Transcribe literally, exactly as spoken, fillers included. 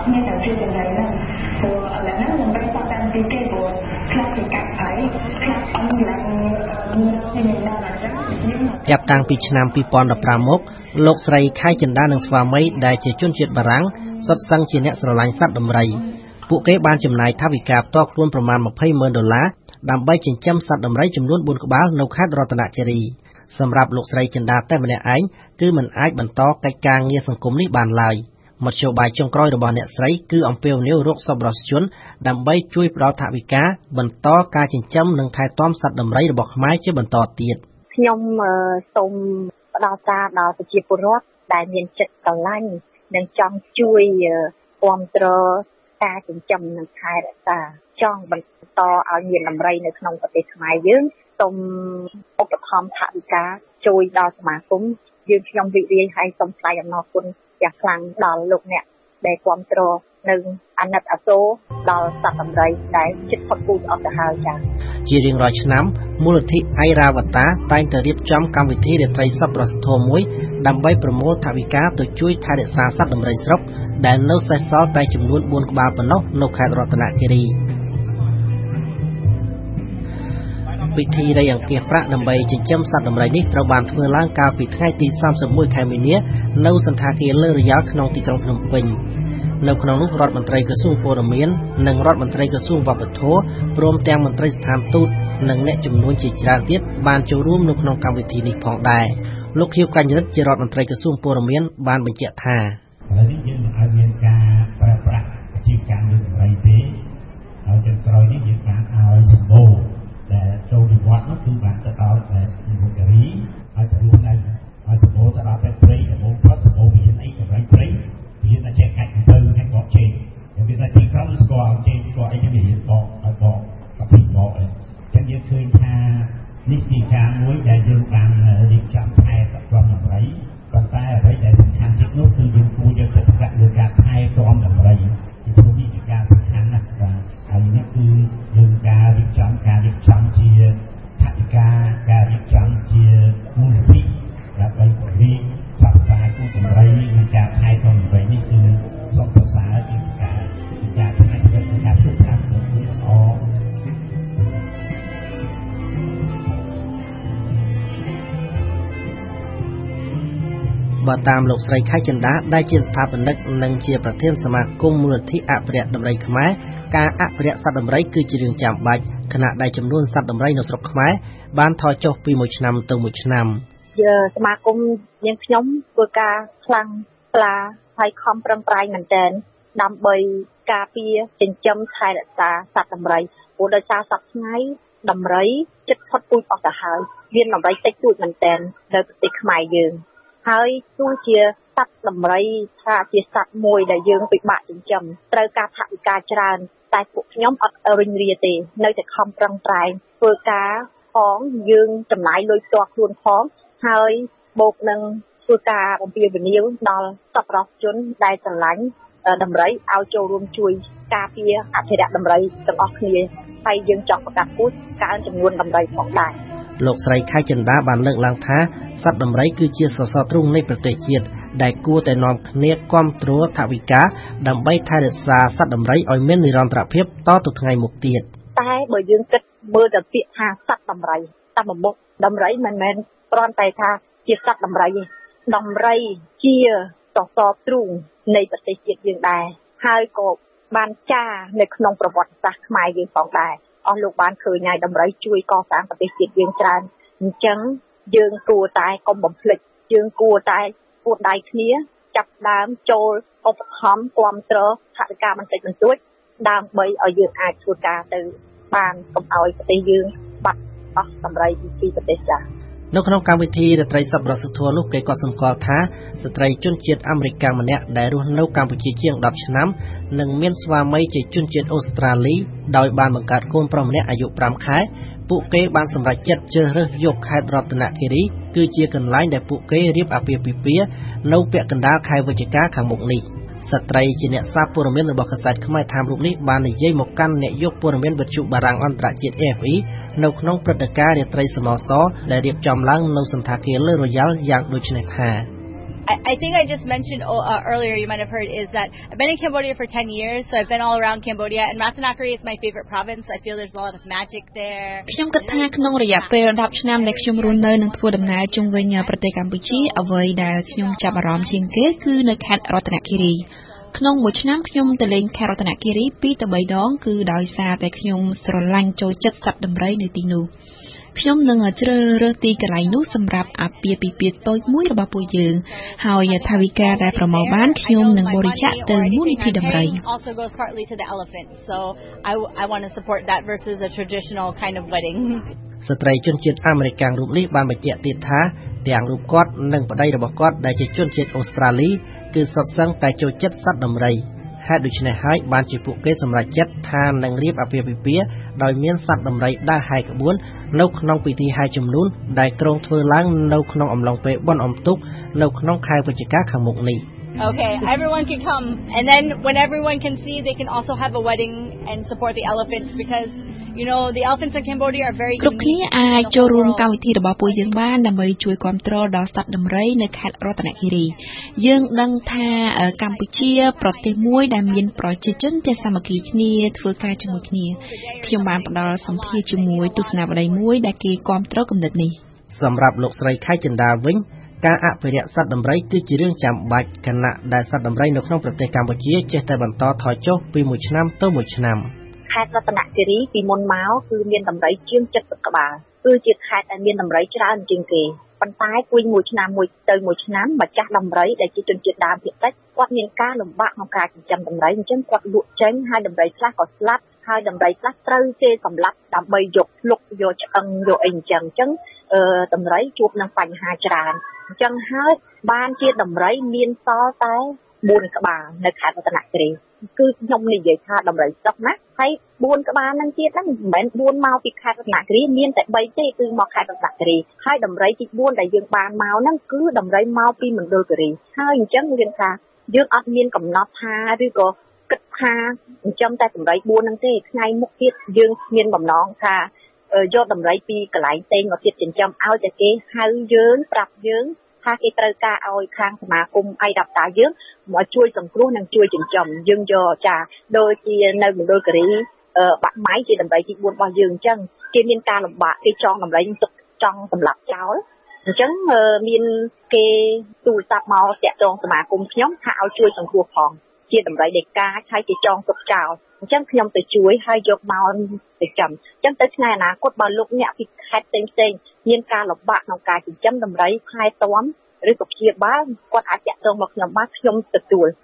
គ្នាទៅជួយចំណៃហ្នឹងព្រោះឥឡូវហ្នឹងមិនបាច់ស្បតាមទីគេព្រោះខ្លះគេកាត់ហើយខ្លះអត់ឡើងមាននេះណាអញ្ចឹងចាប់តាំងពីឆ្នាំពីរពាន់ដប់ប្រាំមកលោកស្រីខែចិន្តានិងស្វាមីដែលជាជនជាតិបារាំងសុទ្ធសឹងជាអ្នកស្រឡាញ់សត្វដំរីពួកគេបានចំណាយថវិកាផ្ទាល់ខ្លួនប្រមាណម្ភៃម៉ឺនដុល្លារដើម្បីចិញ្ចឹមសត្វដំរីចំនួនបួនក្បាលនៅខេត្តរតនគិរីសម្រាប់លោកស្រីចិន្តាតែម្នាក់ឯងគឺមិនអាចបន្តកិច្ចការងារសង្គមនេះបានឡើយមធ្យោបាយចុងក្រោយរបស់អ្នកស្រីគឺអំពាវនាវរកសប្បុរសជនដើម្បីជួយផ្ដល់ថវិកាបន្តការចិញ្ចឹមនិងថែទាំសត្វដំរីរបស់ខ្មែរជាបន្តទៀតខ្ញុំសូមផ្ដល់សារដល់ប្រជាពលរដ្ឋដែលមានចិត្តស្រឡាញ់និងចង់ជួយគាំទ្រការចិញ្ចឹមនិងថែរក្សាចង់បន្តឲ្យមានដំរីនៅក្នុងប្រទេសខ្មែរយើងសូមឧបត្ថម្ភថវិកាជួយដល់សមាគមយើងខ្ញុំរីករាយហើយសូមថ្លែងអំណរគុណយ៉ាងខ្លាំងដល់លោកអ្នកដែលគាំទ្រនិងអាណិតអាសូរដល់សត្វដំរីដែលជិតផុតពូជអស់ទៅហើយចា៎ជារៀងរាល់ឆ្នាំមូលនិធិអៃរ៉ាវតាតែងតែរៀបចំកម្មវិធីរាត្រីសប្បុរសធម៌មួយដើម្បីប្រមូលថវិកាទៅជួយថែរក្សាសត្វដំរីស្រុកដែលនៅសេសសល់តែចំនួនបួនក្បាលប៉ុណ្ណោះនៅខេត្តរតនគិរីពិធីរៃអង្គាសប្រាក់ដើម្បីចិញ្ចឹមសត្វដំរីនេះត្រូវបានធ្វើឡើងកាលពីថ្ងៃទីសាមសិបមួយខែមីនានៅសន្តាគារលើរយ៉ាល់ក្នុងទីក្រុងភ្នំពេញនៅក្នុងនោះរដ្ឋមន្ត្រីក្រសួងព័ត៌មាននិងរដ្ឋមន្ត្រីក្រសួងវប្បធម៌ព្រមទាំងមន្ត្រីស្ថានទូតនិងអ្នកជំនួញជាច្រើនទៀតបានចូលរួមនៅក្នុងកម្មវិធីនេះផងដែរលោកខៀវកញ្ញរិទ្ធជារដ្ឋមន្ត្រីក្រសួងព័ត៌មានបានបញ្ជាក់ថាឥឡូវនេះយើងមិនឲ្យមានការប្រើប្រាស់អាជីវកម្មលើដំរីទេហើយចុងក្រោយនេះយើងបានឲ្យសម្បូរដែលចូលនិវត្តន៍នោះគឺបានទៅដល់តែនិវត្តន៍រីហើយទៅរួមនៅហើយសម្បូរទៅដល់តែព្រៃដំបូងផុតសម្បូរមានអីដំរីព្រៃមានតែចេះកាច់ទៅហើយបកជេរហើយមានតែទីក្រុងស្គាល់ជេរស្គាល់អីចឹងវាបកហើយបកក៏ពីបកអីចឹងយើងឃើញថានេះជាការមួយដែលយើងបានរៀបចំថែទាំដំរីប៉ុន្តែអ្វីដែលសំខាន់ទៀតនោះគឺយើងគួរយកចិត្តទុកដាក់លើការថែទាំដំរីពីព្រោះនេះជាការសំខាន់ណាស់បាទហើយនេះគឺយើងការរៀបចំការរៀបចំជាថវិកាការរៀបចំជាមូលនិធិដើម្បីពង្រីកផ្សព្វផ្សាយគូដំរីនិងការថែទាំដំរីនេះគឺសុខប្រសើរជាការការថែទាំការជួយថាគឺល្អបើតាមលោកស្រីខែចិន្តាដែលជាស្ថាបនិកនិងជាប្រធានសមាគមមូលនិធិអភិរក្សដំរីខ្មែរការអភិរក្សសត្វដំរីគឺជារឿងចាំបាច់ខណៈដែលចំនួនសត្វដំរីនៅស្រុកខ្មែរបានថយចុះពីមួយឆ្នាំទៅមួយឆ្នាំសមាគមយើងខ្ញុំធ្វើការខ្លាំងក្លាហើយខំប្រឹងប្រែងមែនទែនដើម្បីការពារចិញ្ចឹមថែរក្សាសត្វដំរីព្រោះដោយសារសប្តាហ៍ថ្ងៃដំរីជិតផុតពូជអស់ទៅហើយមានដំរីតិចតួចមែនទែននៅប្រទេសខ្មែរយើងហើយទោះជាសត្វដំរីថាជាសត្វមួយដែលយើងពិបាកចិញ្ចឹមត្រូវការថវិកាច្រើនតែពួកខ្ញុំអត់រិញរាទេនៅតែខំប្រឹងប្រែងធ្វើការផងយើងចំណាយលុយផ្ទាល់ខ្លួនផងហើយបូកនឹងធ្វើការបំពេញវិនិយោគដល់សប្បុរសជនដែលស្រឡាញ់ដំរីឲ្យចូលរួមជួយការពារអភិរក្សដំរីទាំងអស់គ្នាហើយយើងចង់បង្កើតពូជកើនចំនួនដំរីផងដែរលោកស្រីខែចិន្តាបានលើកឡើងថាសត្វដំរីគឺជាសសរទ្រូងនៃប្រទេសជាតិដែលគួរតែនាំគ្នាគាំទ្រថវិកាដើម្បីថែរក្សាសត្វដំរីឲ្យមាននិរន្តរភាពតទៅថ្ងៃមុខទៀតតែបើយើងគិតមើលទៅពាក្យថាសត្វដំរីតាមមុខដំរីមិនមែនគ្រាន់តែថាជាសត្វដំរីទេដំរីជាសសរទ្រូងនៃប្រទេសជាតិយើងដែរហើយក៏បានចារនៅក្នុងប្រវត្តិសាស្ត្រខ្មែរយើងផងដែរអស់លោកបានឃើញហើយដំរីជួយកសាងប្រទេសជាតិយើងច្រើនអញ្ចឹងយើងគួរតែកុំបំភ្លេចយើងគួរតែពួតដៃគ្នាចាប់ដើមចូលឧបត្ថម្ភគាំទ្រថវិកាបន្តិចបន្តួចដើម្បីឲ្យយើងអាចធ្វើការទៅបានកុំឲ្យប្រទេសយើងបាត់អស់ដំរីពីប្រទេសចាស់នៅក្នុងកម្មវិធីរាត្រីសប្បុរសធម៌នោះគេក៏សម្គាល់ថាស្ត្រីជនជាតិអាមេរិកម្នាក់ដែលរស់នៅកម្ពុជាជាងដប់ឆ្នាំនិងមានស្វាមីជាជនជាតិអូស្ត្រាលីដោយបានបង្កើតកូនប្រុសម្នាក់អាយុប្រាំខែពួកគេបានសម្រេចចិត្តជ្រើសរើសយកខេត្តរតនគិរីគឺជាកន្លែងដែលពួកគេរៀបអាពាហ៍ពិពាហ៍នៅពាក់កណ្ដាលខែវិច្ឆិកាខាងមុខនេះស្ត្រីជាអ្នកសារព័ត៌មានរបស់កាសែតខ្មែរថាមរូបនេះបាននិយាយមកកាន់អ្នកយកព័ត៌មានវិទ្យុបារាំងអន្តរជាតិ A F P នៅក្នុងព្រឹត្តិការណ៍រាត្រីសមរសដែលរៀបចំឡើងនៅសន្តាគារលើរយ៉ាល់យ៉ាងដូចនេះថា I, I think I just mentioned uh, earlier, you might have heard, is that I've been in Cambodia for ten years, so I've been all around Cambodia, and Ratanakiri is my favorite province. I feel there's a lot of magic there. ខ្ញុំគិតថាក្នុងរយៈពេលដប់ឆ្នាំដែលខ្ញុំរស់នៅនិងធ្វើដំណើរជុំវិញប្រទេសកម្ពុជាអ្វីដែលខ្ញុំចាប់អារម្មណ៍ជាងគេគឺនៅខេត្តរតនគិរីក្នុងមួយឆ្នាំខ្ញុំទៅលេងខេត្តរតនគិរីពីរទៅបីដងគឺដោយសារតែខ្ញុំស្រឡាញ់ចូលចិត្តសត្វដំរីនៅទីនោះខ្ញុំនឹងជ្រើសរើសទីកន្លែងនោះសម្រាប់អាពាហ៍ពិពាហ៍តូចមួយរបស់ពួកយើងហើយថាវិការដែលប្រមូលបានខ្ញុំនឹងបរិច្ចាគទៅមូលនិធិដំរី also goes partly to the elephant so I I want to support that versus a traditional kind of wedding ស្ត្រីជនជាតិអាមេរិករូបនេះបានបញ្ជាក់ទៀតថាទាំងរូបគាត់និងប្តីរបស់គាត់ដែលជាជនជាតិអូស្ត្រាលីគឺសុទ្ធសឹងតែចូលចិត្តសត្វដំរីហេតុដូច្នេះហើយបានជាពួកគេសម្រេចចិត្តថានឹងរៀបអាពាហ៍ពិពាហ៍ដោយមានសត្វដំរីដើរហែក្បួននៅក្នុងពិធីហែជំនូនដែលក្រុងធ្វើឡើងនៅក្នុងអំឡុងពេលបុណ្យអុំទូកនៅក្នុងខែវិច្ឆិកាខាងមុខនេះ Okay, everyone can come and then when everyone can see they can also have a wedding and support the elephants because you know the elephants in Cambodia are very គ្រប់គ្នាអាចចូលរួមកម្មវិធីរបស់ពួកយើងបានដើម្បីជួយគាំទ្រដល់សត្វដំរីនៅខេត្តរតនគិរីយើងដឹងថាកម្ពុជាប្រទេសមួយដែលមានប្រជាជនចេះសាមគ្គីគ្នាធ្វើការជាមួយគ្នាខ្ញុំបានផ្ដល់សម្ភារជាមួយទស្សនវិស័យមួយដែលគេគាំទ្រគំនិតនេះសម្រាប់លោកស្រីខៃចិន្តាវិញការអភិរក្សសត្វដំរីគឺជារឿងចាំបាច់ខណៈដែលសត្វដំរីនៅក្នុងប្រទេសកម្ពុជាចេះតែបន្តថយចុះពីមួយឆ្នាំទៅមួយឆ្នាំខេត្តរតនគិរីពីមុនមកគឺមានដំរីជាងเจ็ดสิบក្បាលគឺជាខេត្តដែលមានដំរីច្រើនជាងគេប៉ុន្តែគួយមួយឆ្នាំមួយទៅមួយឆ្នាំម្ចាស់ដំរីដែលជាជនជាតិដើមភាគតិចគាត់មានការលំបាកក្នុងការចិញ្ចឹមដំរីអញ្ចឹងគាត់លក់ចេញហើយដំរីខ្លះក៏ស្លាប់ហើយដំរីខ្លះត្រូវគេសម្លាប់ដើម្បីយកលុកយកឆ្អឹងយកអីអញ្ចឹងអញ្ចឹងអឺដំរីជួបនឹងបញ្ហាច្រើនអញ្ចឹងហើយបានជាដំរីមានសល់តែបួនក្បាលនៅខេត្តរតនគិរីគឺខ្ញុំនិយាយថាដំរីស្រុកណាហើយបួនក្បាលហ្នឹងទៀតហ្នឹងមិនមែនបួនមកពីខេត្តរតនគិរីមានតែបីទេគឺមកខេត្តរតនគិរីហើយដំរីទីបួនដែលយើងបានមកហ្នឹងគឺដំរីមកពីមណ្ឌលគិរីហើយអញ្ចឹងយើងថាយើងអត់មានកំណត់ថាឬក៏គិតថាអញ្ចឹងតែដំរីបួនហ្នឹងទេថ្ងៃមុខទៀតយើងមានបំណងថាយកដំរីពីកន្លែងផ្សេងមកទៀតចិញ្ចឹមឲ្យតែគេហៅយើងប្រាប់យើងថាគេត្រូវការឲ្យខាងសមាគមអីដាប់តាយើងមកជួយសង្គ្រោះនិងជួយចិញ្ចឹមយើងយកចាដូចជានៅមណ្ឌលគិរីបាក់ម៉ៃជាដំរីទីបួនរបស់យើងអញ្ចឹងគេមានការលំបាកគេចង់ដំរីទុកចង់សម្លាប់ចោលអញ្ចឹងមានគេទូរស័ព្ទមកតាក់ទងសមាគមខ្ញុំថាឲ្យជួយសង្គ្រោះផងជាដំរីដែលកាចហើយគេចង់ទុកចោលអញ្ចឹងខ្ញុំទៅជួយហើយយកមកទៅចិញ្ចឹមអញ្ចឹងទៅថ្ងៃអនាគតបើលោកអ្នកពីខេត្តផ្សេងៗមានការលំបាកក្នុងការចិញ្ចឹមដំរីថែទាំឬក៏ព្យាបាលគាត់អាចតាក់ទងមកខ្ញុំបានខ្ញុំទទួល